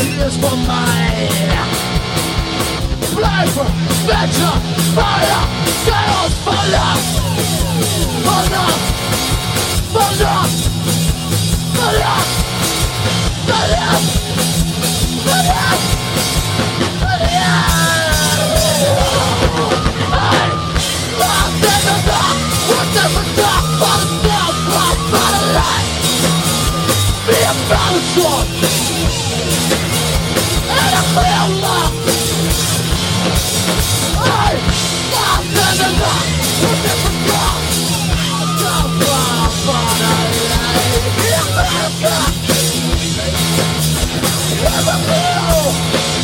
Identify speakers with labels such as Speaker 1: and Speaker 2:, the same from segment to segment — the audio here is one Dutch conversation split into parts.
Speaker 1: is for mij. Blijven met je fire, zelfs vannacht. Vannacht, vannacht, vannacht, vannacht, vannacht, vannacht. Hey, wacht in de dag, wordt er verdacht van het veldgraf van de lijn. Wie een vuilzon en een glimlach. Hey, wacht in de dag, wordt er verdacht van het veldgraf van de lijn. Wie een vuilzon en een glimlach.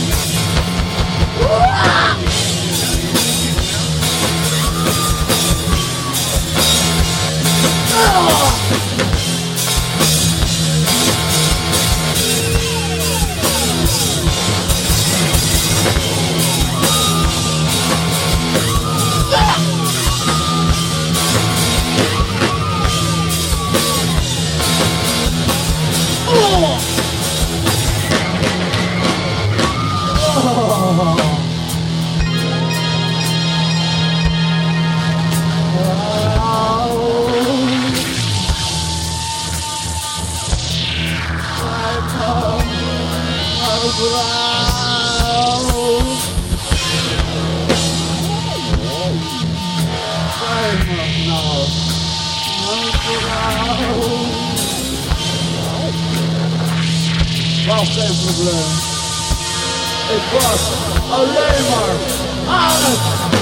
Speaker 1: Was geen probleem. Ik was alleen maar aan het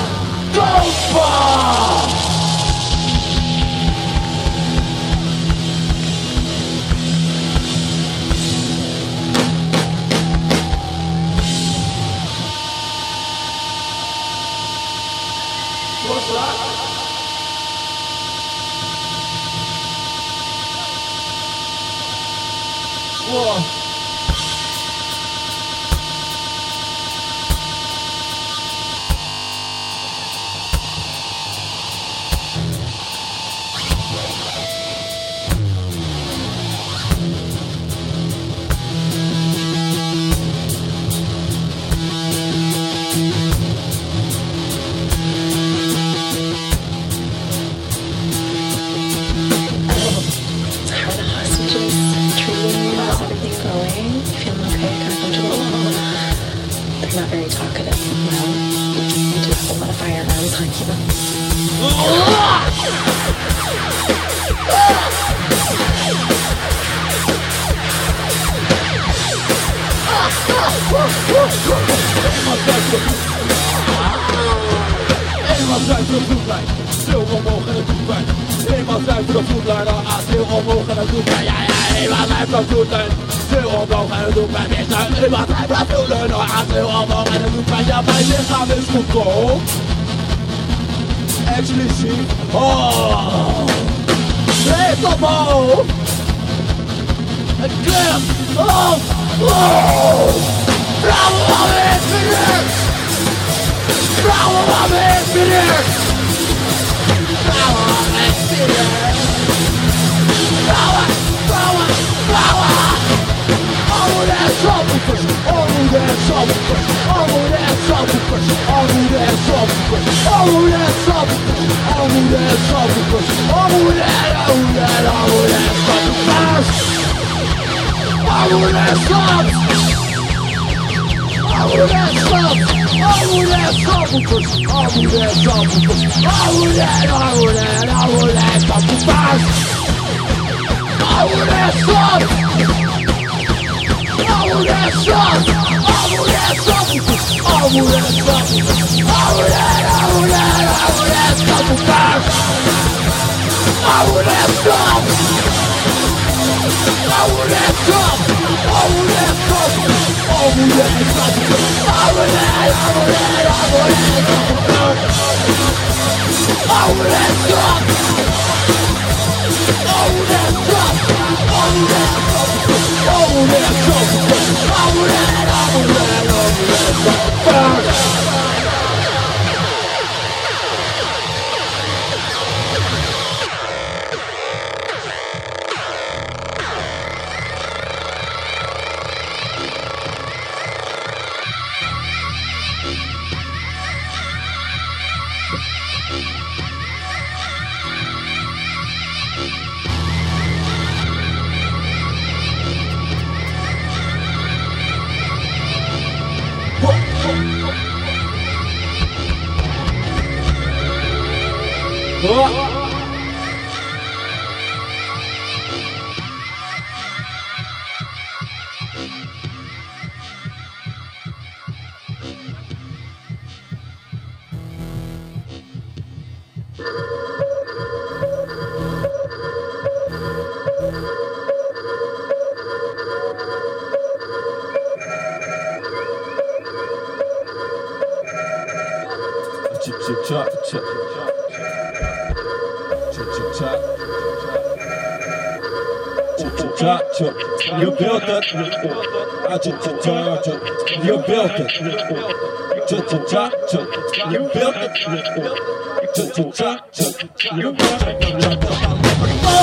Speaker 1: kopen. What's that? Whoa.
Speaker 2: Not very talkative. Well, you do have a lot of firearms on you.
Speaker 1: Eenmaal zuiver op voetlijn, stil omhoog en het doet pijn. Eenmaal zuiver op voetlijn, dan gaat stil omhoog en het doet pijn. Ja, eenmaal zuiver op voetlijn, stil omhoog en het doet pijn. Eenmaal zuiver op voetlijn, dan gaat stil omhoog en het doet pijn. Ja, mijn lichaam is goedkoop. Exclusief. Oh, leeft omhoog. Het klimt op. Oh, vrouwen van me inspireert. Vrouwen van me inspireert. Vrouwen van me inspireert. Vrouwen, vrouwen, vrouwen. Armoede zandvoekers, armoede zandvoekers, armoede zandvoekers, armoede zandvoekers, armoede zandvoekers, armoede zandvoekers, armoede, armoede, armoede zandvoekers, armoede zand, armoede zand, armoede zandvoekers, armoede zandvoekers, armoede, armoede, armoede zandvoekers, armoede zand. Armoede zand, armoede zandvoekers, armoede zandvoekers, armoede, armoede, armoede zandvoekers, armoede zand, armoede zand, armoede zandvoekers, armoede zandvoekers, armoede, armoede, armoede zandvoekers, armoede zand, armoede zand, armoede zandvoekers. Oh, that's You built it. You built it. You built it. You built it. No!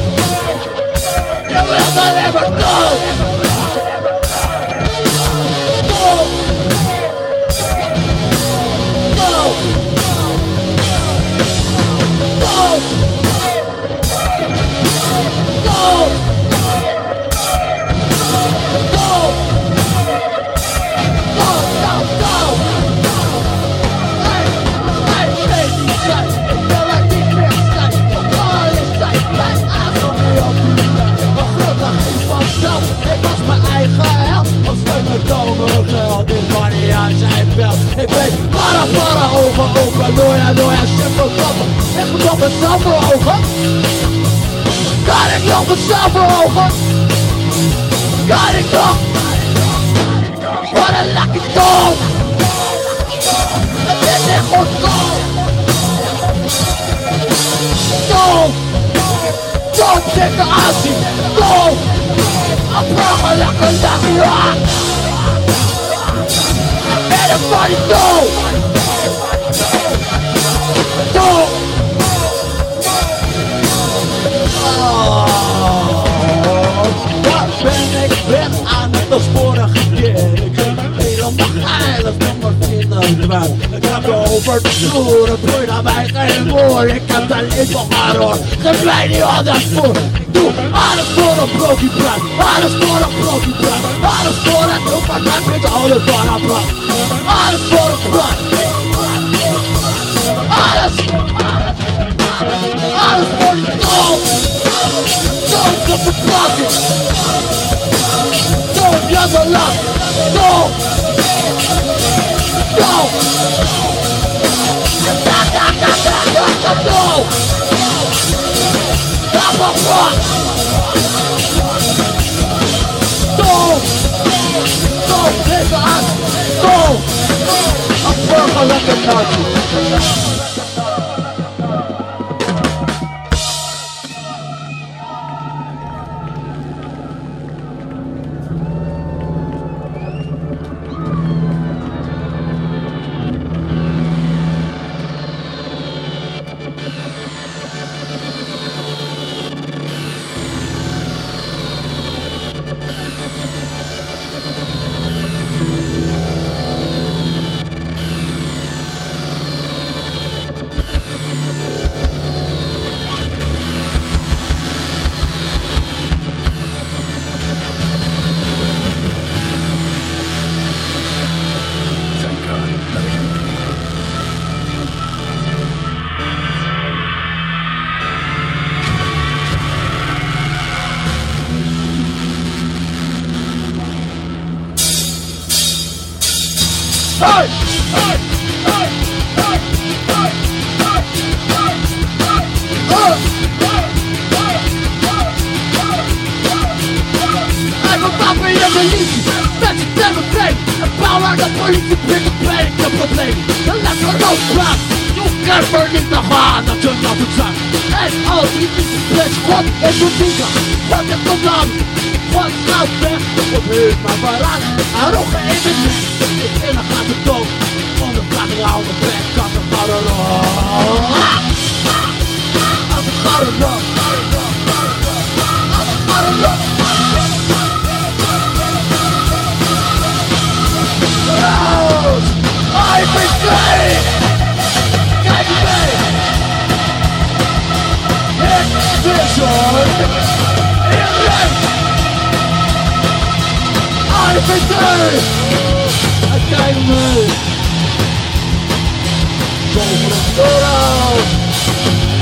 Speaker 1: You will not ever know! No! No! No! No! Ik was mijn eigen held, als steun met komen geld. Dit money aan zijn belt. Ik weet, para ogen open, door ja, simpel klappen. Ik moet op mezelf voor ogen. Kan ik nog mezelf voor ogen? Kan ik nog? Wat een lucky dog! Het is echt goed dog! Dog! Dog, dikke aanzien! Dog! Afvragen lekker dag, ja! Everybody go! Go! Wat ben ik weg aan het als vorige keer? Ik ben helemaal heilig, nog maar vrienden. Ik heb me over de vloer, het groeit aan mij geen woord. Ik heb daar niet van haar hoor, geef mij niet anders voor. Doe alles voor een profieprijs, alles voor een profieprijs, alles voor het doen, maar dat vind ik alles van een prijs. Alles voor een prijs. Alles voor die dood. Dood op de plakken. Dood, ja zo lang. Dood. Dood. Dood. Dood. Dood, even aan. Dood. Afburger lekker naartoe. Kijk me! Kom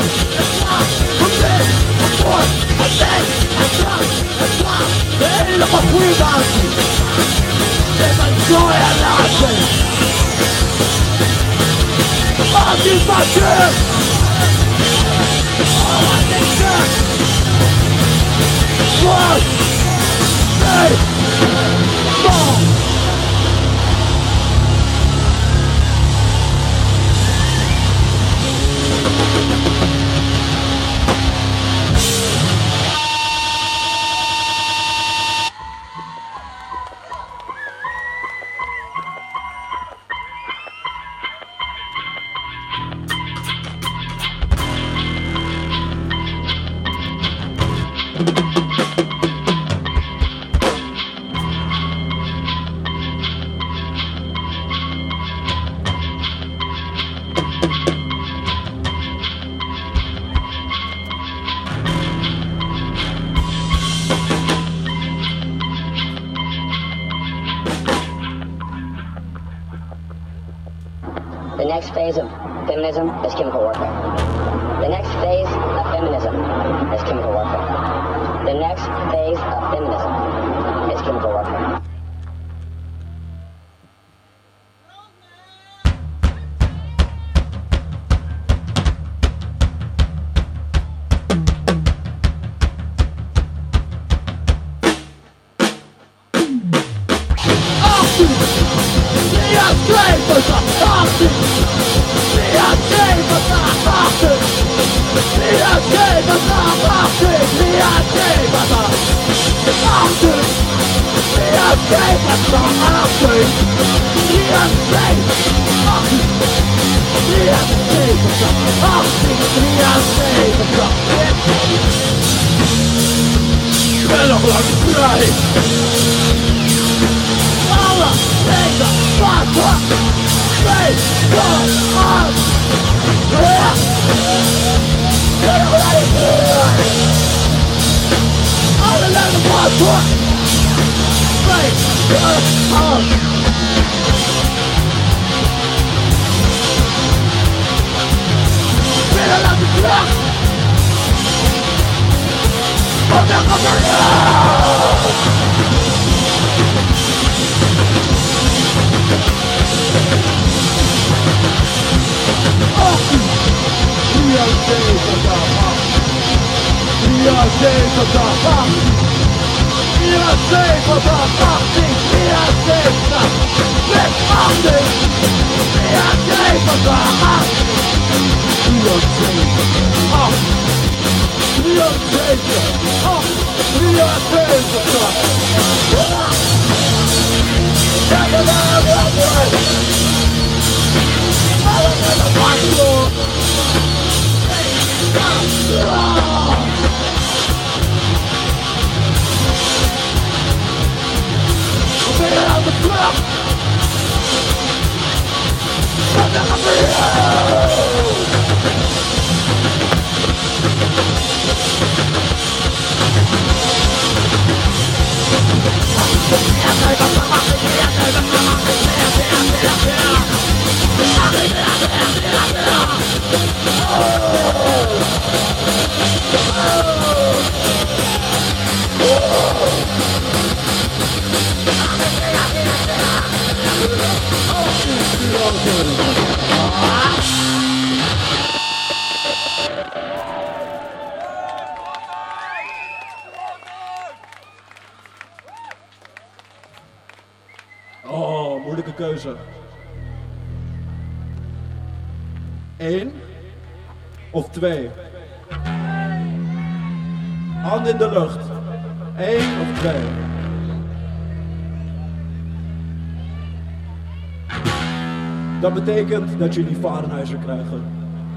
Speaker 3: The next phase of feminism is chemical warfare. The next phase of feminism is chemical warfare. The next phase of feminism is chemical warfare.
Speaker 1: Oh, moeilijke keuze. 1 of 2? Hand in de lucht. 1 of 2? Dat betekent dat jullie Varenhuizer krijgen.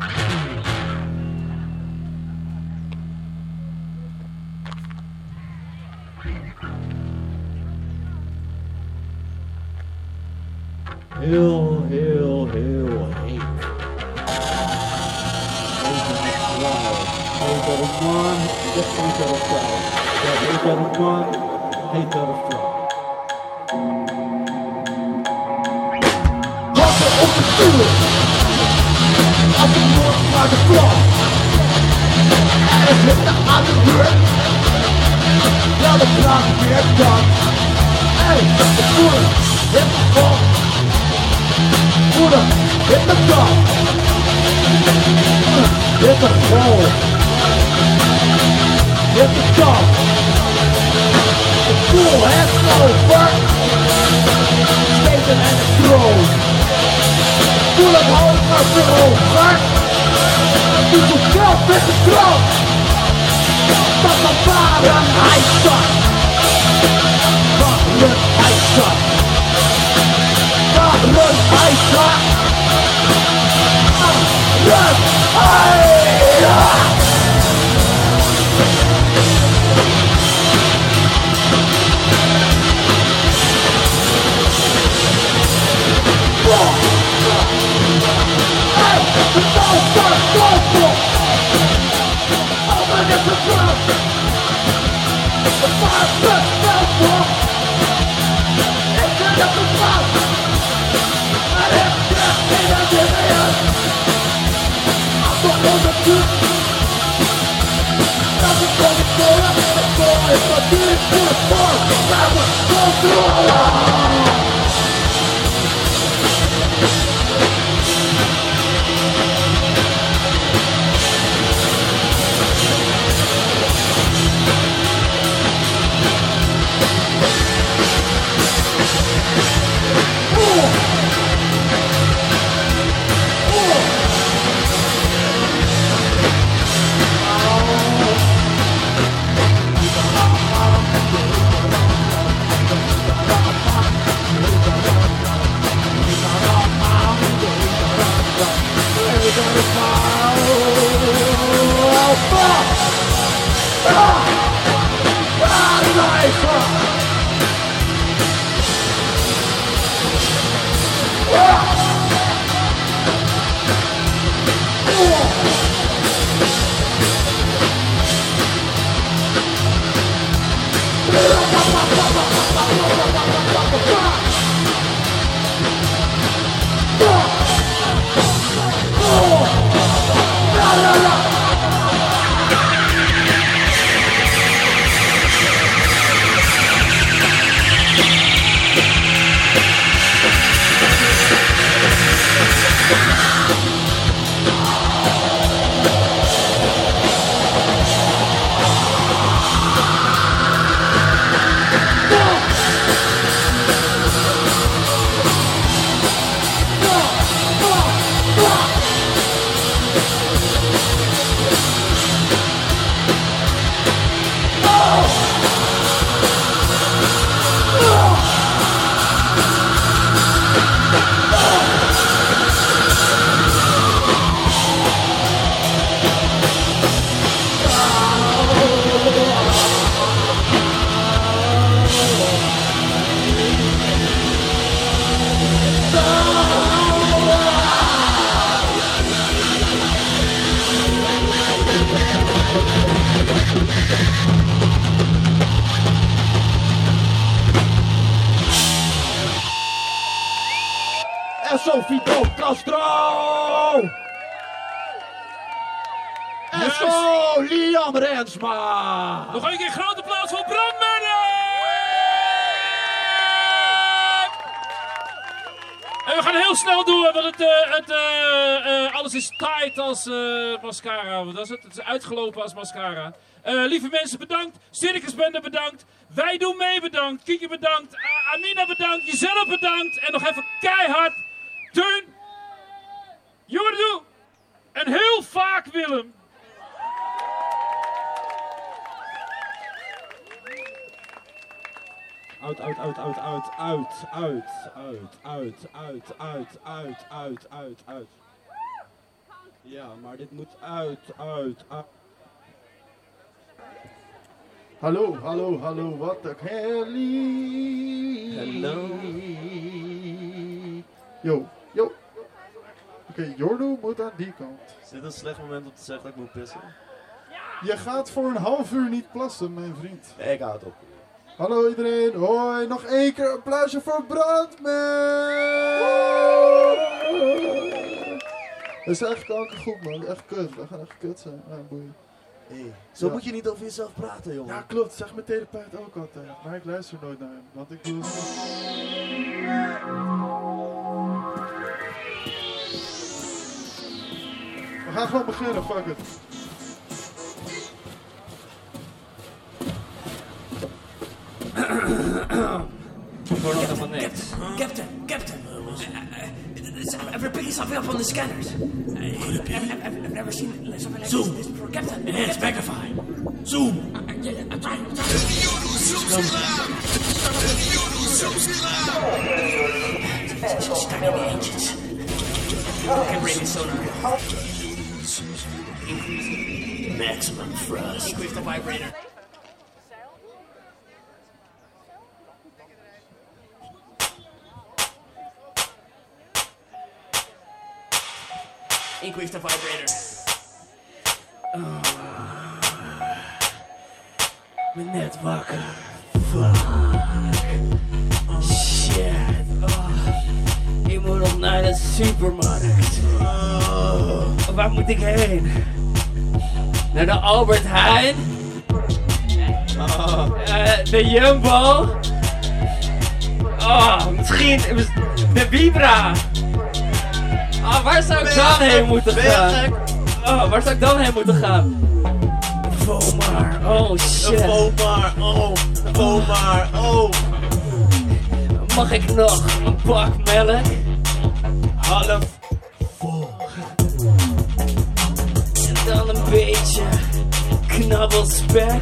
Speaker 1: Heel heet. Hetere man, de hetere vrouw. De hetere man, hetere vrouw. Wassen op de stoel. Als ik morgen naar de vrouw. En zitten aan de deur. Ja, de vraag weer dan. Hey, de moeder, hit de kop. Moeder, hit de kop. Hit de goal. Hit de kop. De pool has over. Skaten en de troon. Voel het hoofd naar de over. Doe zo geld met de troon. Dat de waren hij zat. Waren hij zat. Waren hij zat. Waren hij zat. Sophie Castro! En zo Liam Rensma!
Speaker 4: Nog een keer grote applaus voor Bram Menne! En we gaan heel snel door, want alles is tight als mascara. Dat is het. Het is uitgelopen als mascara. Lieve mensen, bedankt. Circusbende bedankt. Wij doen mee bedankt. Kiki bedankt. Amina bedankt. Jezelf bedankt. En nog even keihard. Teun. Jordu. En heel vaak Willem.
Speaker 1: Uit, uit, uit, uit, uit, uit, uit, uit, uit, uit, uit, uit, uit, uit. Ja, maar dit moet uit, uit, uit.
Speaker 5: Hallo, hallo, hallo, wat een Kelly.
Speaker 1: Hallo.
Speaker 5: Yo, yo. Oké, Jordo moet aan die kant.
Speaker 6: Is dit een slecht moment om te zeggen dat ik moet pissen?
Speaker 5: Je gaat voor een half uur niet plassen, mijn vriend.
Speaker 6: Ik hou het op.
Speaker 5: Hallo iedereen, hoi, nog één keer een applausje voor Brandman! Dat is echt kankergoed man, echt kut, we gaan echt kut zijn, boeien.
Speaker 6: Zo moet je niet over jezelf praten, jongen.
Speaker 5: Ja, klopt. Zeg mijn therapeut ook altijd. Maar ik luister nooit naar hem. Want ik doe het We gaan gewoon beginnen, fuck it.
Speaker 7: Ik hoor nog helemaal niks. Captain. We're picking something up on the scanners. I've never seen something like
Speaker 8: Zoom.
Speaker 7: this before. Captain.
Speaker 8: Enhance magnify. Zoom.
Speaker 7: Starting the engines. Calibrating sonar.
Speaker 8: Maximum thrust.
Speaker 7: Increase the vibrator. Increase the vibrator.
Speaker 8: Ik ben net wakker. Fuck. Shit. Ik moet nog naar de supermarkt. Waar moet ik heen? Naar de Albert Heijn? De Jumbo? Misschien de Vibra? Waar zou ik dan heen moeten gaan? Waar zou ik dan heen moeten gaan? Vomar, oh shit.
Speaker 6: Vomar, oh.
Speaker 8: Mag ik nog een pak melk?
Speaker 6: Half.
Speaker 8: En dan een beetje knabbelspek.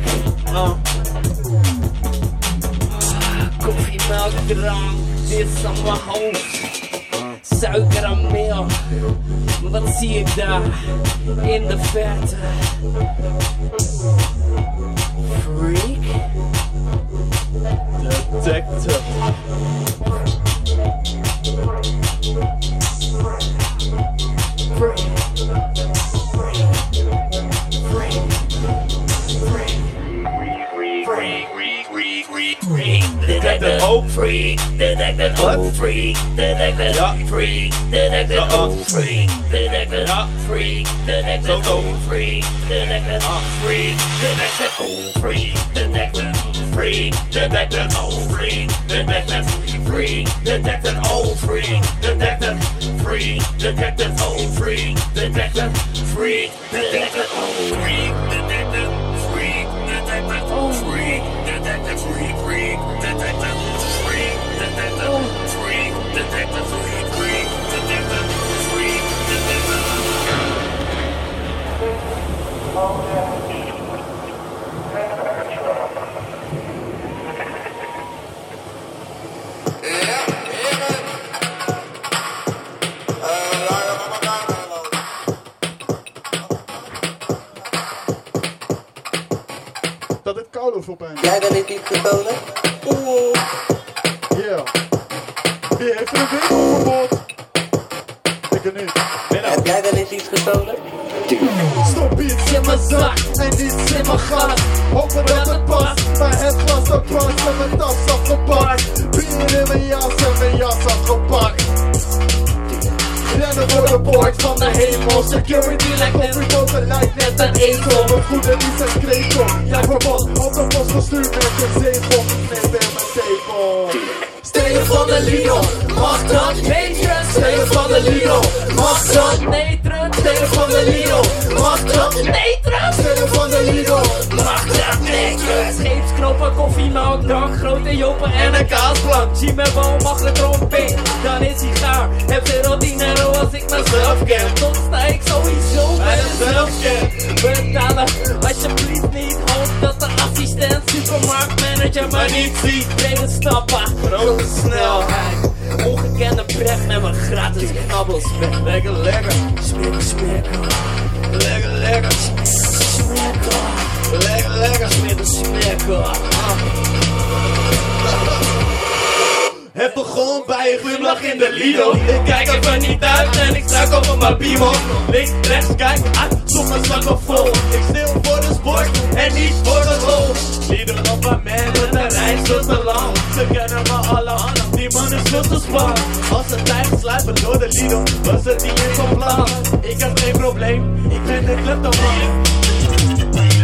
Speaker 8: Koffiemelk, drank, dit is aan mijn hoofd. Suiker en meel, wat zie ik daar in de verte? Freak?
Speaker 6: Detective.
Speaker 8: Freak. Detective, oh freak, detective, oh freak, detective, freak, detective, oh freak, detective, freak, detective, oh freak, detective, freak, detective, oh freak, detective, freak, detective, oh freak, detective, freak, detective, oh freak, detective, freak, detective, oh freak, detective, freak, detective, oh freak, detective, freak, detective, oh freak, detective, freak, freak, detective, freak, detective, freak, detective, freak, freak, detective, freak,
Speaker 5: Dat het koude voorbij.
Speaker 9: Jij bent niet diep gekomen?
Speaker 5: Yeah. Wie heeft er een winkelverbod? Ik er niet.
Speaker 9: Heb jij wel eens iets gestolen?
Speaker 5: Stop iets in mijn zak en niets in mijn gat. Hopen dat het past, maar het glas dat past en mijn tas afgepakt. Bier in mijn jas en mijn jas afgepakt. Rennen voor de poort van de hemel. Security lijkt net verboden, lijkt net een ezel. Mijn goede lief en krekel. Jij verbod op de post gestuurd met een zegel. Neem weer mijn tepel. Stelen van de Lidl, mag dat? Natron, stelen van de Lidl, mag dat? Natron, stelen van de Lidl, mag dat? Natron, stelen van de Lidl, mag dat? Natron.
Speaker 8: Scheepsknoppen, koffiemelk, drank, grote joppen en een kaasplank. Zie me wel makkelijk trompet, dan is hij gaar. Heb zero dinero als ik mezelf ken. Tot sta ik sowieso bij de zelfscan. Betalen alsjeblieft niet, hoop dat de assistent supermarktmanager maar niet ziet. Brede stappen, grote snelheid. Ongekende pret met mijn gratis knabbelspek. Lekker, lekker, smekken, smekken. Lekker, lekker, smekken. Lekker, lekker, smekken, smekken.
Speaker 6: Het begon bij een glimlach in de Lidl.
Speaker 8: Ik kijk even niet uit en ik struik over mijn piemel.
Speaker 6: Links, rechts, kijk uit, sommige zakken vol. Ik stil voor de sport en niet voor de rol. Lidl op een man, de reis veel te lang. Ze kennen me alle, die man is veel te spannend. Als ze tijd slijpen door de Lidl, was het niet eens van plan. Ik heb geen probleem, ik ben de kleptoman.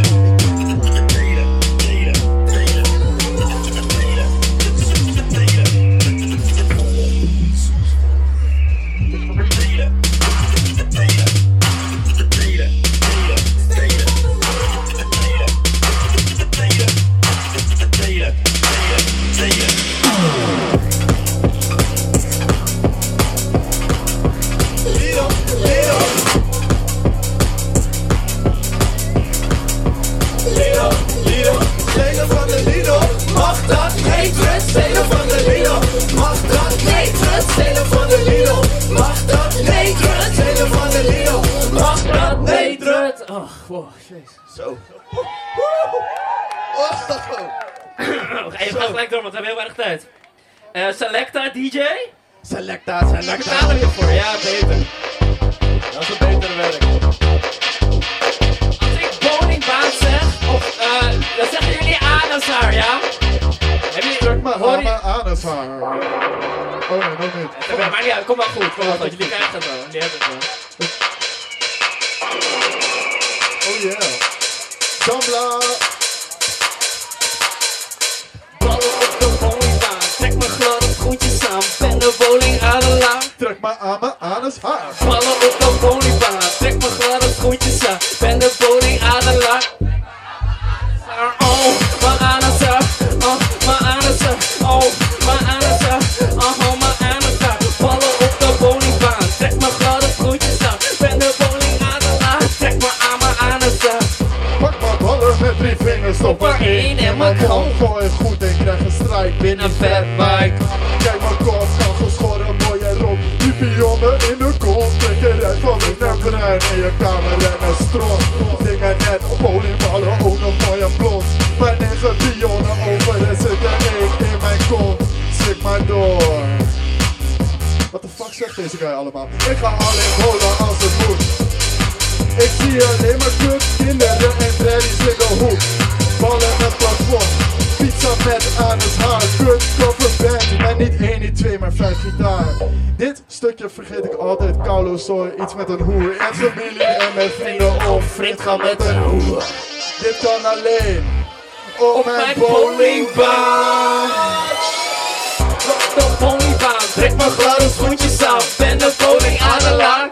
Speaker 6: terugstelen van de Lidl? Mag dat? Nee, terugstelen van de Lidl. Mag dat? Nee, terugstelen van de Lidl. Mag dat? Nee, terug.
Speaker 7: Oh, wow, jezus.
Speaker 6: Zo.
Speaker 7: Hey, we gaan gelijk door, want we hebben heel weinig tijd. Selecta, DJ?
Speaker 6: Selecta.
Speaker 7: Betalen we ervoor? Ja, beter.
Speaker 6: Dat is een betere werk.
Speaker 7: Als ik woningbaan zeg, of dan zeggen jullie anushaar, ja?
Speaker 5: Trek mijn anushaar. Oh nee, nog niet.
Speaker 7: Maar niet uit, kom maar goed, jullie krijgen het wel. Die hebben het wel.
Speaker 5: Oh yeah. Zambla.
Speaker 7: Ballen op de bowlingbaan, trek mijn gladde schoentjes aan, ben de bowling adelaar.
Speaker 5: Trek mijn anushaar.
Speaker 7: Ballen op de bowlingbaan, trek mijn gladde schoentjes aan, ben de bowling adelaar. Oh, mijn anushaar, oh, mijn anushaar, oh, mijn anushaar, oh, mijn anushaar. Ballen op de bowlingbaan, trek mijn gladde schoentjes aan, ben de bowling adelaar. Trek me aan mijn anushaar.
Speaker 5: Pak mijn ballen met 3 vingers op
Speaker 7: er één en mijn kont.
Speaker 5: Gooi goed en krijg een strijk
Speaker 7: Binnen fatbike.
Speaker 5: Kijk mijn kop, kan geschoren, mooie rok. Die pionnen in de kont. Trek eruit van wit naar bruin. In je kamer en een stront. Dingen net, bowlingballen ook nog mooi en blond. Mijn 9 pionnen over en zit er 1 in mijn kont. Slik maar door. Wat de fuck zegt deze guy allemaal? Ik ga alleen bowlen als het moet. Ik zie alleen maar kut, kinderen en daddy's in de hoek. Ballen met plafond, pizza met anushaar. Kut, coverband, en niet 1, niet 2, maar 5 gitaar. Dit stukje vergeet ik altijd, Kaulo Soy, iets met een hoer. En familie en mijn vrienden of vriend gaan met een hoer. Dit kan alleen op mijn bowlingbaan.
Speaker 7: Op de bowlingbaan, trek mijn gladde schoentjes aan, ben de bowling adelaar.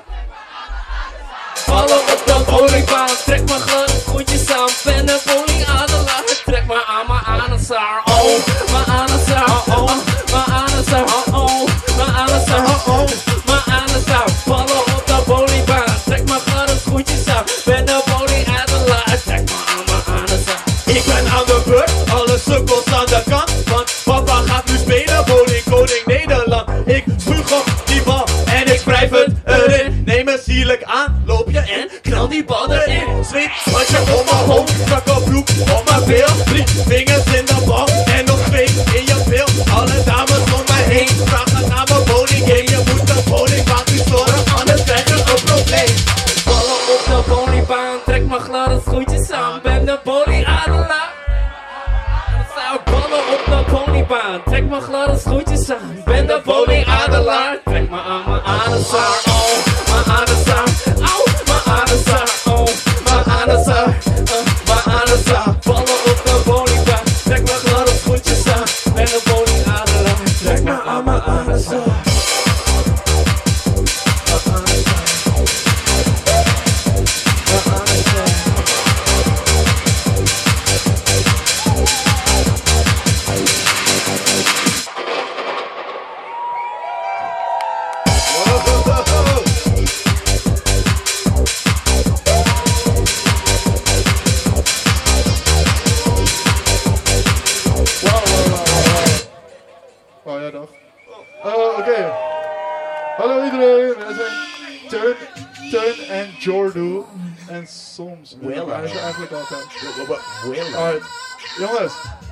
Speaker 7: Ballen op de bowlingbaan, trek mijn gladde schoentjes aan, ben de bowling adelaar. Trek me aan mijn anushaar, oh, mijn anushaar, oh, mijn anushaar, oh, mijn anushaar, oh, mijn anushaar. Ballen op de bowlingbaan, trek mijn gladde schoentjes aan, ben de bowling adelaar. Trek me aan mijn anushaar.
Speaker 6: Ik ben aan de beurt, alle sukkels aan de kant. Want papa gaat nu spelen, bowling koning Nederland. Ik spuug op die bal en ik wrijf het erin. Neem me sierlijk aan, loop je en knal die bal erin. Zweet, wat je om mijn hoofd, strakke broek om mijn bil. 3 vingers in de bal en nog 2 in je bil. Alle dames om mij heen vragen naar mijn bowling game. Je moet de bowlingbaan nu storen, anders krijg je een probleem.
Speaker 7: Ballen op de bowlingbaan, trek mijn gladde schoentjes aan, ben de bowling adelaar. Ballen op de bowlingbaan, trek mijn gladde schoentjes aan, ben de bowling adelaar. Trek me aan mijn anushaar, oh, mijn anushaar, oh, mijn anushaar, oh, mijn anushaar, mijn anushaar. Ballen op de bowlingbaan, trek mijn gladde schoentjes aan, ben de bowling adelaar. Trek me aan mijn anushaar.
Speaker 5: Oh ja, dag. Oké. Hallo iedereen. We zijn Teun en Jordu. En soms. Hij is er eigenlijk altijd. Alright. Jongens.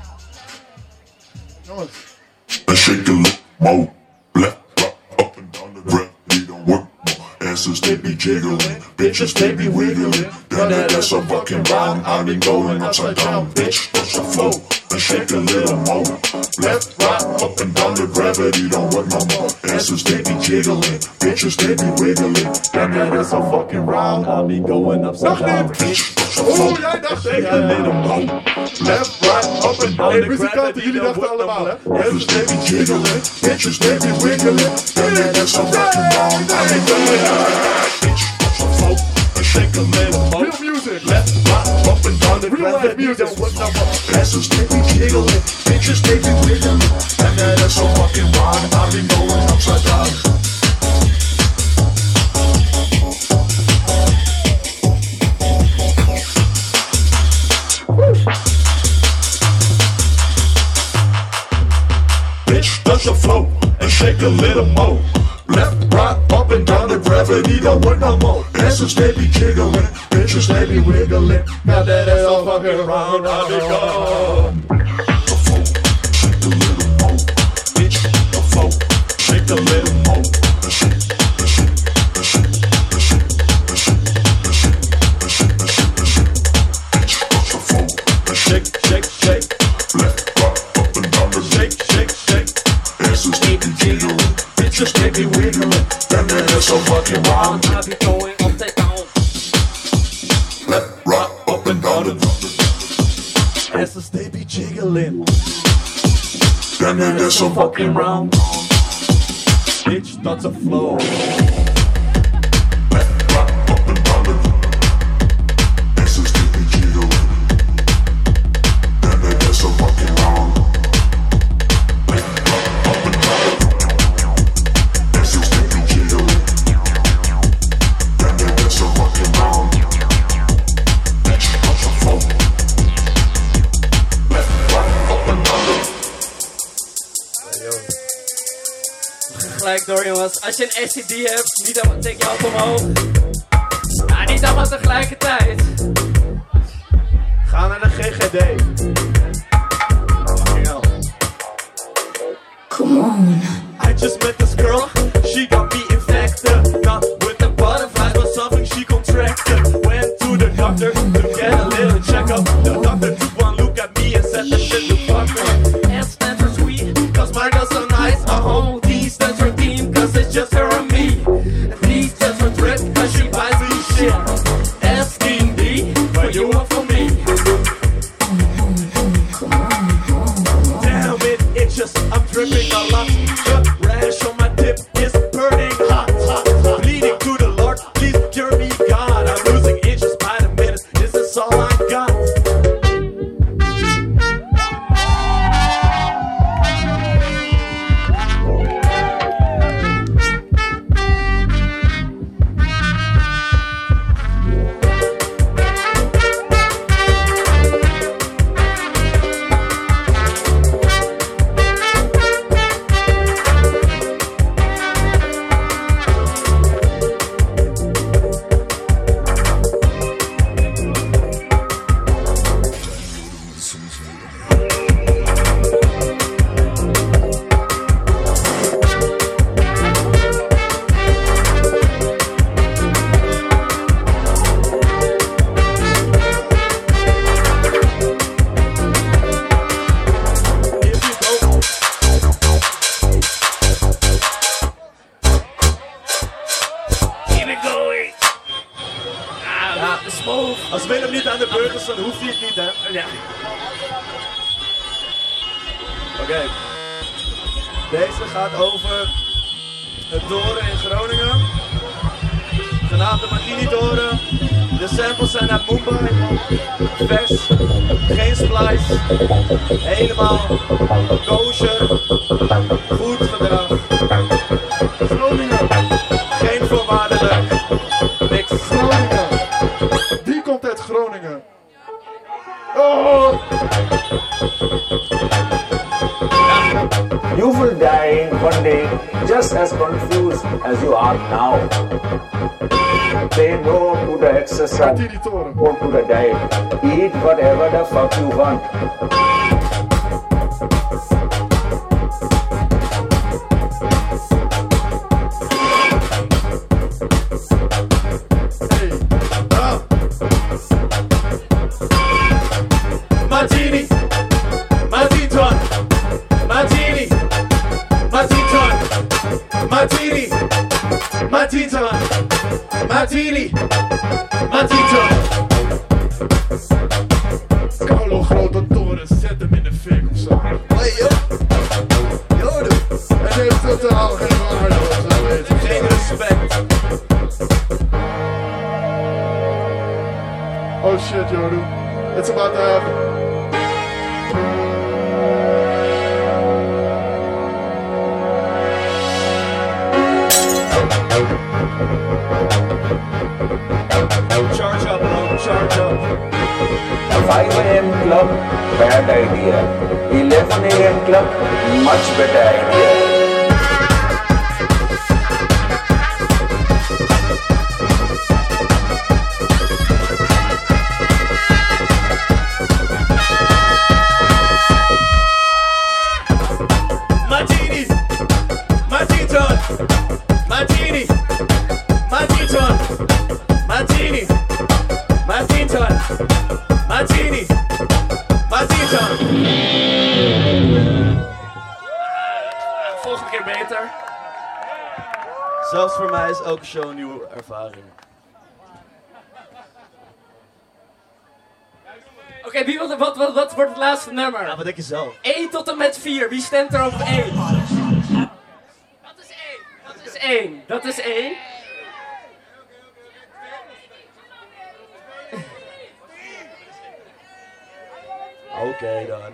Speaker 10: And shake a little more, left, right, up and down the gravity don't work more. Asses they be jiggling, bitches they be wiggling. Then that ass a fucking round, I be going upside down, bitch. Touch the floor and shake a little more, left, right, up and down the gravity don't work no more. Asses they be jiggling, bitches they be wiggling. Then that ass a fucking round, I be going upside down, bitch. Touch the floor and shake a little more, left, right, up and down the gravity
Speaker 5: jullie dachten allemaal, hè?
Speaker 10: Asses they be jiggling, bitches they be wiggling. Then that ass a fucking round, I be going bitch, touch the floor and shake a little more.
Speaker 5: Real music.
Speaker 10: Left, right, up and down the
Speaker 5: Real life music.
Speaker 10: asses they be jiggling, bitches they be wiggling. And that ass so fucking wild, I be going upside down. flow and shake a little more. Left, right, up and down, the gravity don't work no more. Asses they be jiggling, bitches they be wiggling. Now that it's all fucking round, I be gone. The flow, shake a little more. Bitch, the flow, shake a little more. The shit, the shit, the shit, the shit, the shit, the shit, the shit, the shit, the shit. Bitch, the flow, the shake, shake, shake. Left, right, up and down, the shake, shake, shake. Asses they be jiggling. Just make me wiggling, and then it's so fucking wild.
Speaker 7: I be going upside down.
Speaker 10: Left, right, up and down the
Speaker 6: Asses they be jiggling,
Speaker 10: and then it's so fucking round.
Speaker 6: bitch, that's a flow.
Speaker 10: Left, right, up and down the asses they be jiggling, and then it's so fucking round. Left, right, up and down the asses they be jiggling, and then it's so fucking round. Bitch, that's a flow. Left, right, up and down the
Speaker 7: Gelijk door jongens, als je een STD hebt, niet allemaal tik je hand omhoog. Ja, niet allemaal tegelijkertijd.
Speaker 6: Ga naar de GGD. Fucking hell.
Speaker 2: Come on.
Speaker 6: I just met this girl, she got me infected. Not with the butterflies, but something she contracted. Went to the doctor to get a little checkup. The doctor took one look at me and said that shit to fuck her. S stands for sweet, cause my girl's so nice. D stands for team, cause it's just her and me. D stands for threat, cause she buys me shit. S, D, and D, but you want for me. Damn it, itches, I'm dripping a lot. The rash on my tip is burning hot, hot, hot. Bleeding to the Lord, please cure me, God. I'm losing inches by the minute, this is all I got. Als Willem niet aan de beurt is, dan hoeft hij het niet, hè? Ja. Oké. Deze gaat over het toren in Groningen. Genaamd de Martini-toren. De samples zijn uit Mumbai. Vers. Geen splice. Helemaal kosher. Goed gedrag. Groningen. Geen voorwaardelijk. Niks.
Speaker 5: Groningen. Die komt uit Groningen. Oh!
Speaker 11: You will die one day just as confused as you are now. Say no to the exercise, no to the diet. Eat whatever the fuck you want.
Speaker 6: Martini, Martinton, Martini, Martinton, Martini, Martinton, Martini, Martinton.
Speaker 5: Koude grote toren, zet hem in de fik of zo.
Speaker 6: Hey joh, joh.
Speaker 5: En heeft totaal geen waarde, zo weet je.
Speaker 6: Geen respect.
Speaker 5: Oh shit, Jodu. It's about to happen.
Speaker 6: Charge up, bro. Charge up.
Speaker 11: 5 a.m. club, bad idea. 11 a.m. club, much better idea.
Speaker 6: Peter.
Speaker 12: Zelfs voor mij is elke show een nieuwe ervaring.
Speaker 6: Oké, wie wil wat wordt het laatste nummer?
Speaker 12: Ja, wat denk je zelf?
Speaker 6: 1 tot en met 4. Wie stemt er op 1? Dat is 1.
Speaker 12: Oké dan.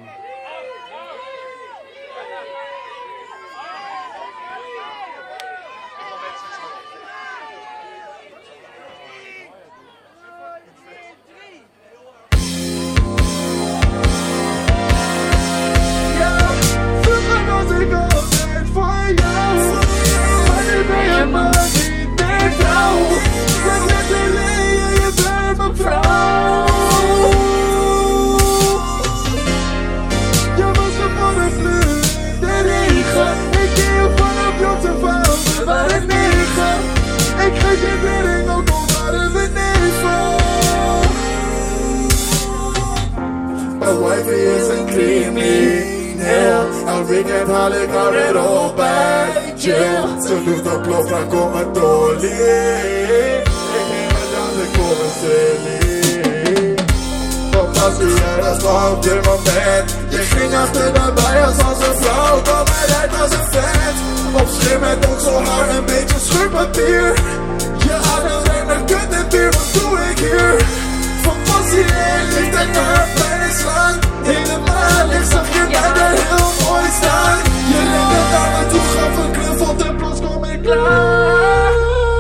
Speaker 5: Weekend haal ik haar weer op bij chill. Ze doet op klop, dan kom het dolly. Ik neem het aan, ik kom een silly. Fantasie, jij was maar op dit moment. Je ging achter de bias als een vrouw, kwam mij lijkt als een vent. Op schim met ook zo haar een beetje schuurpapier. Je adem en een kut en bier, wat doe ik hier? Fantasie, licht en haar pijn is lang. Helemaal licht zag je mij er heel mooi staan. Je linkte naar me toe, gaf een knuffel en plots kom ik klaar.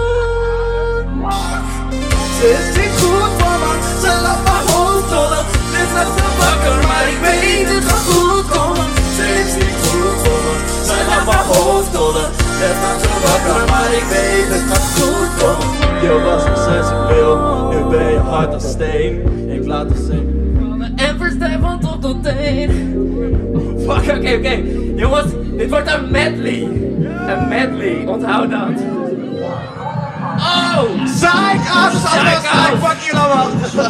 Speaker 5: Ze is niet goed voor me, ze laat mijn hoofd rollen. Ligt nog te wakker, maar ik weet het gaat goed komen. Ze is niet goed voor me, ze laat mijn hoofd rollen. Ligt nog te wakker, maar ik weet het gaat goed komen.
Speaker 12: Je was nog sensueel, nu ben je hard als steen. Ik laat het zien.
Speaker 6: En verstijf van top tot teen. Fuck, oké. Jongens, dit wordt een medley. Een medley, onthoud dat. Oh!
Speaker 5: Psych out!
Speaker 12: Fuck je allemaal!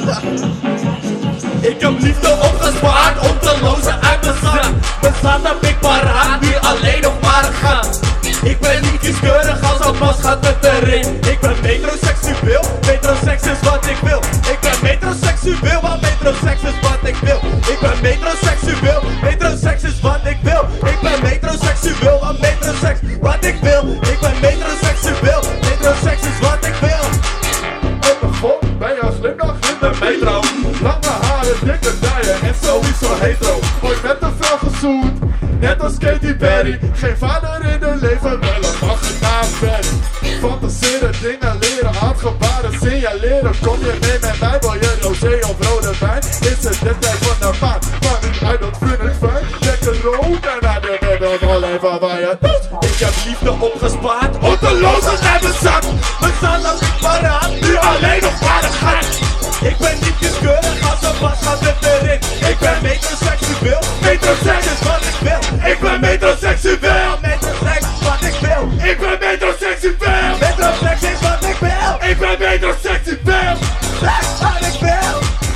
Speaker 6: Ik heb liefde opgespaard om te lozen uit mijn zak. We staan heb ik paraat, nu alleen nog maar een gat. Ik ben niet kieskeurig als een pas gaat met erin. Ik ben metroseksueel, metroseks is wat ik wil. Ik ben metroseksueel, want metroseks is wat ik wil. Ik ben metroseksueel, metroseks is wat ik wil. Ik ben metroseksueel, want metroseks wat ik wil. Ik ben metroseksueel, metroseks is wat ik wil.
Speaker 5: Op de grond ben je glimlach in de metro. Lange haren, dikke dijen en sowieso hetero. Ooit met een vel gezoend, net als Katy Perry. Geen vader in hun leven, wel een achternaam Perry. Fantaseren, dingen leren, handgebaren signaleren. Kom je mee met mij, wil je rosé of rode wijn? Is het de tijd van de maand, maar uit dat vind ik fijn. Lekker rood en naar de middel, wel even waar je doet.
Speaker 6: Ik heb liefde opgespaard om te lozen uit mijn zak. We staan als ik paraat, nu alleen nog maar een gat. Ik ben niet kieskeurig als een pas gaat het erin. Ik ben metroseksueel, metroseks is wat ik wil. Ik ben metroseksueel, metroseks is wat ik wil. Ik ben metroseksueel, metroseks is wat ik wil. Ik ben metroseksueel, dat is wat ik wil.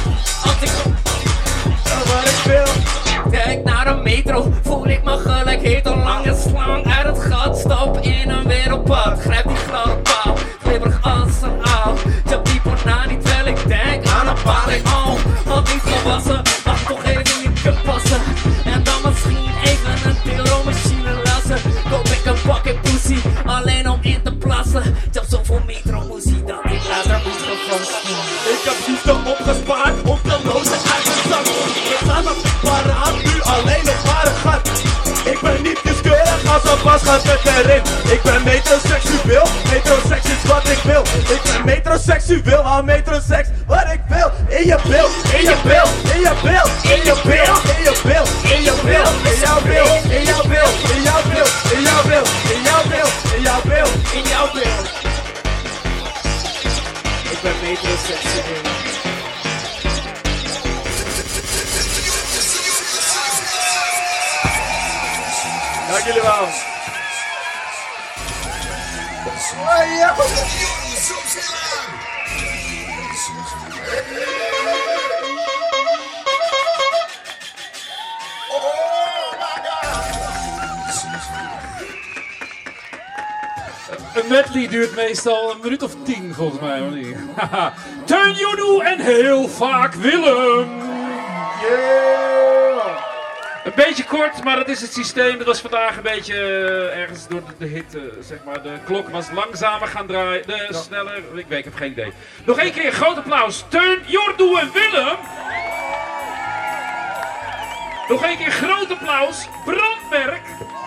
Speaker 6: Wat ik wil. Kijk naar een metro, voel ik me gelijk heet. Een lange slang uit het gat, stap in een wereldpad. Grijp die gladde paal, glibberig als een aal. Jump die na niet terwijl ik denk aan een paling. Oh, had niet volwassen, mag toch even in je passen. En dan misschien even een deelroommachine lassen. Koop ik een bucket pussy, alleen om in te plassen. Jump zoveel metro-muziek dat ik later moet gevangen. Ik heb liefde opgespaard om te lozen uit mijn zak. We staan op de paraat, nu alleen nog maar een gat. Ik ben niet kieskeurig als een pas gaat het erin. Ik ben metroseksueel, metroseks is wat ik wil. Ik ben metroseksueel, al metroseks wat ik wil. In je bil, in je bil, in je bil, in je bil, in je bil, in je bil, in jouw bil, in jouw bil, in jouw bil, in jouw bil, in jouw bil, in jouw bil, in jouw bil. Ik ben metroseksueel.
Speaker 5: Dank jullie wel.
Speaker 4: Een medley duurt meestal een minuut of 10 volgens mij. Teun Jordoe en heel vaak Willem.
Speaker 5: Yeah!
Speaker 4: Een beetje kort, maar dat is het systeem. Dat was vandaag een beetje ergens door de hitte, zeg maar. De klok was langzamer gaan draaien, sneller. Ik heb geen idee. Nog één keer groot applaus. Teun Jordoe en Willem. Nog één keer groot applaus. Brandmerk.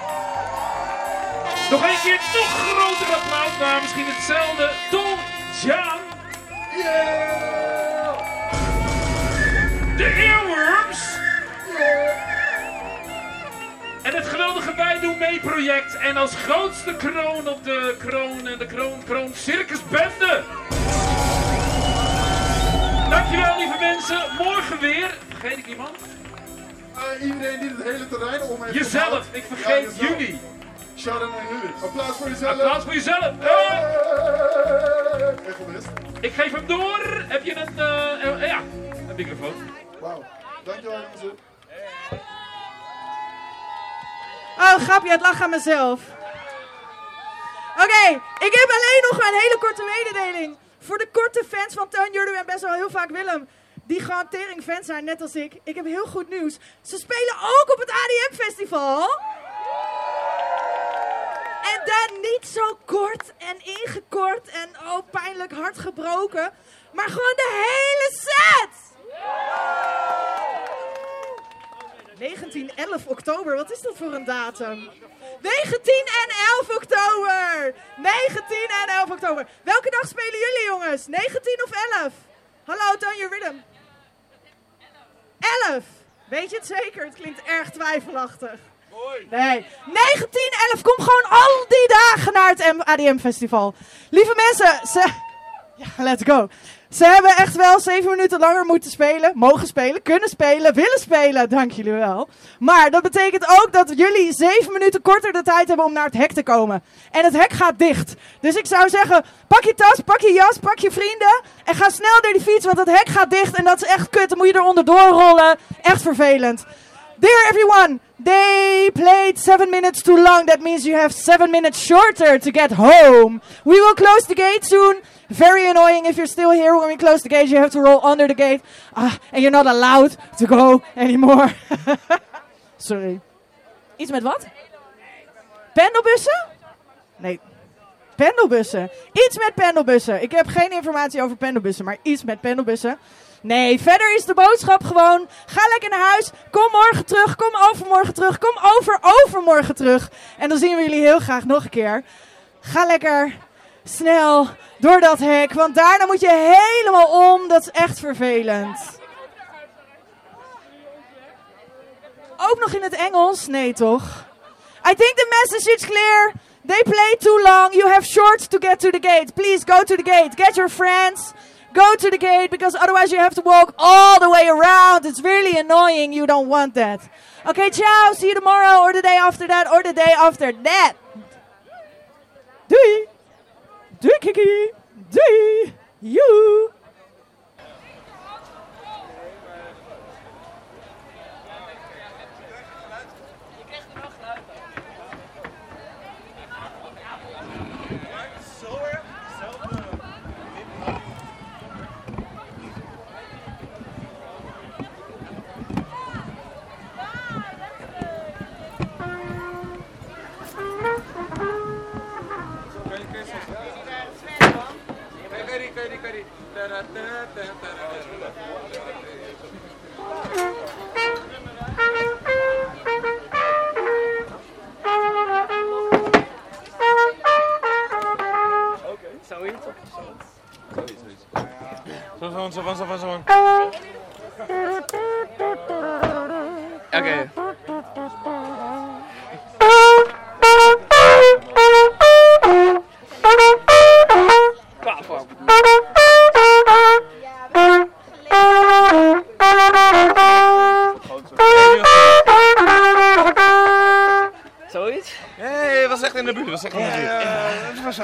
Speaker 4: Nog één keer nog groter applaus, maar misschien hetzelfde. Tom Jaan.
Speaker 5: Yeah!
Speaker 4: De Earworms. En het geweldige Wij Doen Mee project. En als grootste kroon op de kroon en de kroon Circusbende. Dankjewel lieve mensen. Morgen weer. Vergeet ik iemand?
Speaker 5: Iedereen die het hele terrein om heeft.
Speaker 4: Jezelf. Ik vergeet jullie.
Speaker 5: Shout-out naar jullie. Applaus voor jezelf.
Speaker 4: Applaus voor jezelf.
Speaker 5: Egoïst.
Speaker 4: Ik geef hem door. Heb je een microfoon?
Speaker 5: Wauw. Dankjewel mensen.
Speaker 13: Oh, grapje, het lag aan mezelf. Oké, ik heb alleen nog een hele korte mededeling. Voor de korte fans van Teun Jordoe en best wel heel vaak Willem, die gewoon tering fans zijn, net als ik. Ik heb heel goed nieuws. Ze spelen ook op het ADM Festival. En dan niet zo kort en ingekort en pijnlijk hard gebroken, maar gewoon de hele set. 19 en 11 oktober, wat is dat voor een datum? 19 en 11 oktober! 19 en 11 oktober. Welke dag spelen jullie, jongens? 19 of 11? Hallo, Turn Your Rhythm. 11. Weet je het zeker? Het klinkt erg twijfelachtig. Nee. 19, 11, kom gewoon al die dagen naar het ADM Festival. Lieve mensen, let's go. Ze hebben echt wel 7 minuten langer moeten spelen, mogen spelen, kunnen spelen, willen spelen. Dank jullie wel. Maar dat betekent ook dat jullie 7 minuten korter de tijd hebben om naar het hek te komen. En het hek gaat dicht. Dus ik zou zeggen, pak je tas, pak je jas, pak je vrienden en ga snel door die fiets, want het hek gaat dicht en dat is echt kut. Dan moet je eronder doorrollen. Echt vervelend. Dear everyone, they played 7 minutes too long. That means you have 7 minutes shorter to get home. We will close the gate soon. Very annoying if you're still here when we close the gate. You have to roll under the gate. And you're not allowed to go anymore. Sorry. Iets met wat? Pendelbussen? Nee. Pendelbussen. Iets met pendelbussen. Ik heb geen informatie over pendelbussen, maar iets met pendelbussen. Nee, verder is de boodschap gewoon, ga lekker naar huis, kom morgen terug, kom overmorgen terug, kom overmorgen terug. En dan zien we jullie heel graag nog een keer. Ga lekker snel door dat hek, want daarna moet je helemaal om, dat is echt vervelend. Ook nog in het Engels? Nee toch? I think the message is clear. They play too long, you have shorts to get to the gate. Please go to the gate, get your friends. Go to the gate, because otherwise you have to walk all the way around. It's really annoying. You don't want that. Okay, ciao. See you tomorrow or the day after that or the day after that. Doei. Doei, Kiki. Doei. Joe.
Speaker 14: Zo. Oké. Zoiets?
Speaker 15: Nee, het was echt in de buurt. Het was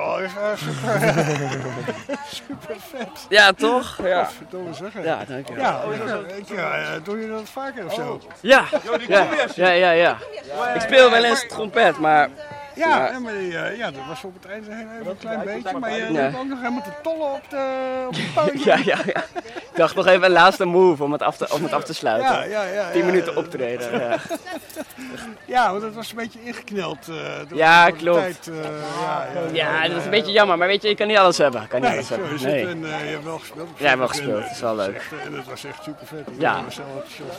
Speaker 15: super vet.
Speaker 14: Ja, toch? Ja.
Speaker 15: Verdomme zeggen.
Speaker 14: Ja, dank je.
Speaker 15: Doe je dat vaker of zo?
Speaker 14: Ja. Ja. Ik speel wel eens trompet, maar
Speaker 16: Ja, maar dat was op het einde even een klein beetje. Maar je liep ook nog helemaal te tollen op de podium.
Speaker 14: Ja. Ik dacht nog even een laatste move om het af te sluiten.
Speaker 16: Ja.
Speaker 14: 10 minuten optreden. Ja.
Speaker 16: Ja, want het was een beetje ingekneld.
Speaker 14: Ja, klopt.
Speaker 16: Tijd,
Speaker 14: dat is een beetje jammer, maar weet je kan niet alles hebben.
Speaker 16: Je hebt wel gespeeld.
Speaker 14: Ja, je hebt wel gespeeld, dat is wel leuk.
Speaker 16: En het was echt super vet.
Speaker 14: Ja.
Speaker 16: Ik was zelf enthousiast.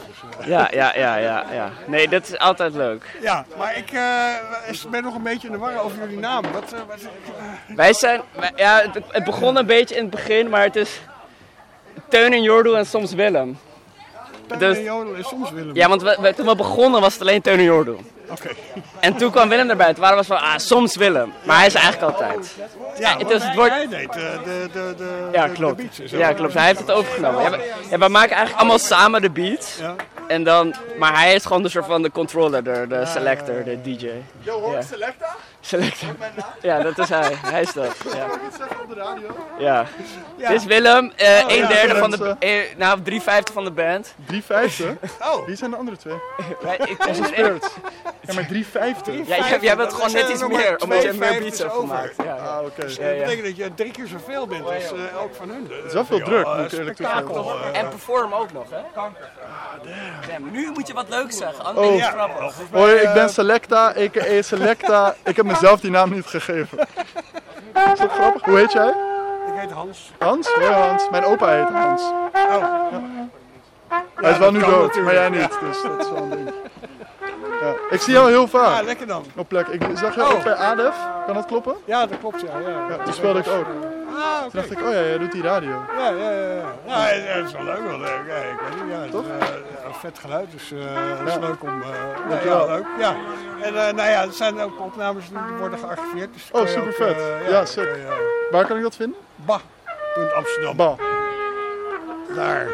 Speaker 14: Ja. Nee, dat is altijd leuk.
Speaker 16: Ja, maar ik ben nog een beetje in de war over jullie naam.
Speaker 14: Wij zijn, het begon een beetje in het begin, maar het is Teun en Jordoel en soms Willem.
Speaker 16: Teun en Jordoel en soms Willem?
Speaker 14: Ja, want toen we begonnen was het alleen Teun en Jordoel.
Speaker 16: Oké.
Speaker 14: En toen kwam Willem erbij. Toen waren we van, soms Willem. Maar hij is er eigenlijk altijd.
Speaker 16: Ja, hij deed
Speaker 14: ja, klopt.
Speaker 16: de beats.
Speaker 14: Ja, klopt. Hij heeft het overgenomen. Ja, we maken eigenlijk allemaal samen de beats.
Speaker 16: Ja.
Speaker 14: En dan, maar hij is gewoon de soort van de controller, de selector, de DJ.
Speaker 5: Yo, hoor Selecta?
Speaker 14: Selector. Ja, dat is hij. Hij is dat. Ja.
Speaker 5: Mag ik iets zeggen op de radio?
Speaker 14: Ja. Dit is Willem, 1/3 van de, 3/5 van de band.
Speaker 5: 3/5? Oh. Wie zijn de andere 2?
Speaker 14: Ik
Speaker 5: Spirit. Ja, maar 3/5.
Speaker 14: Ja, jij bent gewoon net iets meer, omdat je meer beats hebt gemaakt.
Speaker 16: Ja. Oké. Dat betekent dat je 3 keer zoveel bent als elk van hun.
Speaker 5: Het is wel veel druk, moet ik eerlijk toegeven.
Speaker 14: En perform ook nog, hè? Kanker. Damn, nu moet je wat leuks zeggen, anders is het grappig.
Speaker 5: Hoi, ik ben Selecta, a.k.a. Selecta. Ik heb mezelf die naam niet gegeven. Is dat grappig? Hoe heet jij?
Speaker 16: Ik heet Hans.
Speaker 5: Hans? Hoi Hans. Mijn opa heet Hans.
Speaker 16: Oh.
Speaker 5: Ja. Hij is wel nu dood, maar jij niet. Dus dat is wel een ding. Ja. Ik zie jou heel vaak.
Speaker 16: Ja, lekker dan.
Speaker 5: Op plek. Ik zag jou ook bij ADEF. Kan dat kloppen?
Speaker 16: Ja, dat klopt, ja.
Speaker 5: Toen speelde ik ook.
Speaker 16: Ah,
Speaker 5: Toen dacht ik, jij doet die radio.
Speaker 16: Ja, het is wel leuk. Ja, ik weet niet, het is vet geluid, dus het is leuk om... leuk. Ja. En er zijn ook opnames die worden gearchiveerd. Dus
Speaker 5: super vet. Sick. Waar kan ik dat vinden?
Speaker 16: Bah.Amsterdam.
Speaker 5: Bah.
Speaker 16: Daar.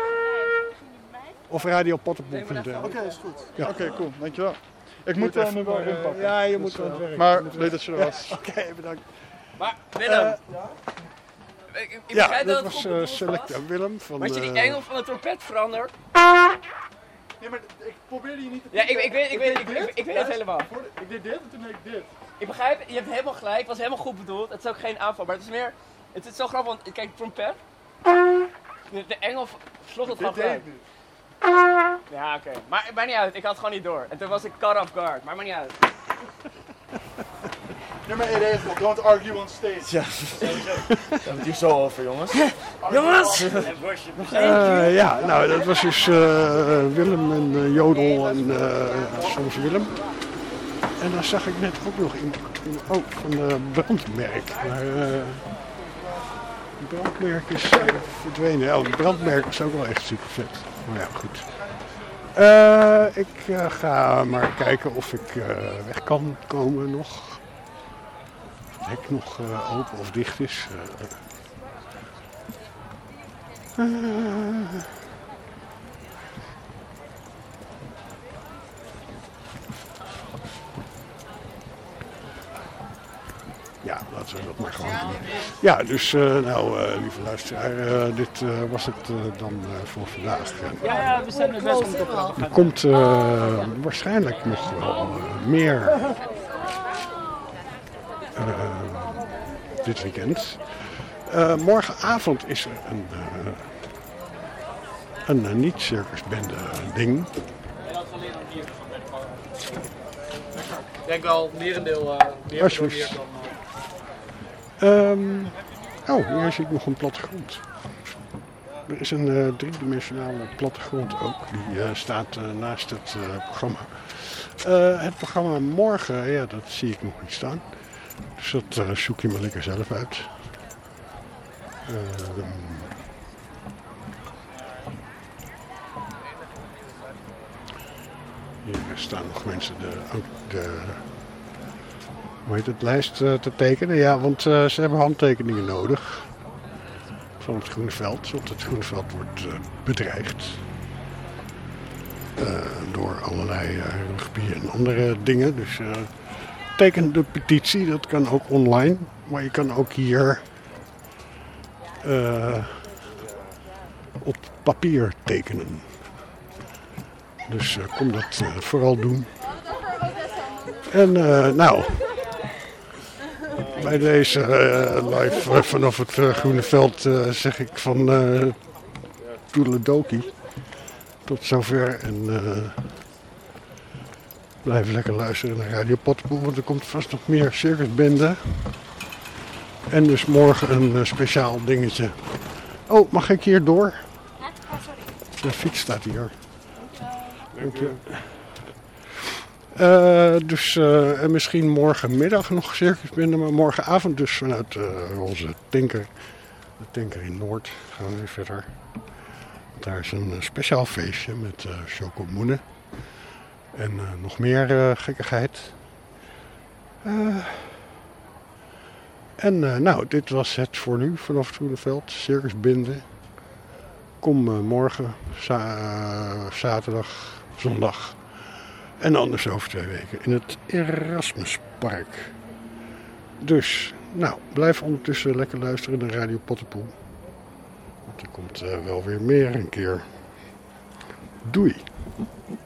Speaker 16: Of radiopottenboek.nl.
Speaker 5: Oké, is goed.
Speaker 16: Ja.
Speaker 5: Oké, cool. Dankjewel. Ik moet nu wel inpakken.
Speaker 16: Ja, je moet wel het werk.
Speaker 5: Maar leuk dat je er was.
Speaker 16: Oké, bedankt.
Speaker 14: Maar Willem...
Speaker 16: Ja, dat was Selecta Willem van...
Speaker 14: Had je die engel van de trompet veranderd?
Speaker 5: Nee, maar ik probeerde je niet te...
Speaker 14: Ja, ik weet het helemaal.
Speaker 5: Ik deed dit en toen deed ik dit.
Speaker 14: Ik begrijp, je hebt helemaal gelijk, het was helemaal goed bedoeld. Het is ook geen aanval, maar het is meer... Het is zo grappig, want kijk, trompet... De engel sloeg het gewoon gelijk. Ja, oké. Maar het maakt niet uit, ik had het gewoon niet door. En toen was ik caught off guard, maar maakt niet uit.
Speaker 5: Nummer 1 regel, don't argue on stage.
Speaker 15: Ja, we hebben het hier zo over, jongens.
Speaker 14: Jongens!
Speaker 16: Dat was dus Willem en Jodel en soms Willem. En dan zag ik net ook nog van Brandmerk. Maar Brandmerk is verdwenen. Ja, Brandmerk is ook wel echt super vet. Maar ja, goed. Ik ga maar kijken of ik weg kan komen nog. Of het hek nog open of dicht is. Ja, laten we dat maar gewoon doen. Ja, dus lieve luisteraar, dit was het dan voor vandaag.
Speaker 14: Ja, we zijn er best om te praten.
Speaker 16: Er komt waarschijnlijk nog wel meer dit weekend. Morgenavond is er een niet-circusbende ding.
Speaker 14: Ik denk wel, merendeel meer
Speaker 16: Alsjeblieft. Hier zie ik nog een plattegrond. Er is een driedimensionale plattegrond ook. Die staat naast het programma. Het programma morgen, dat zie ik nog niet staan. Dus dat zoek je maar lekker zelf uit. Hier staan nog mensen hoe heet het, lijst te tekenen. Ja, want ze hebben handtekeningen nodig. Van het groene veld. Want het groene veld wordt bedreigd. Door allerlei rugby en andere dingen. Dus teken de petitie. Dat kan ook online. Maar je kan ook hier op papier tekenen. Dus kom dat vooral doen. En Bij deze live vanaf het Groene Veld zeg ik van toedeledokie. Tot zover en blijf lekker luisteren naar Radio Pottenpoel, want er komt vast nog meer circusbende. En dus morgen een speciaal dingetje. Oh, mag ik hier door? De fiets staat hier. Dank je. En misschien morgenmiddag nog circusbende, maar morgenavond dus vanuit onze Tinker. De Tinker in Noord gaan we weer verder. Daar is een speciaal feestje met chocomoenen. En nog meer gekkigheid. Nou, dit was het voor nu vanaf het Groene Veld. Circusbinde. Kom morgen, zaterdag, zondag. En anders over 2 weken in het Erasmuspark. Dus, nou, blijf ondertussen lekker luisteren naar Radio Pottenpoel. Want er komt wel weer meer een keer. Doei!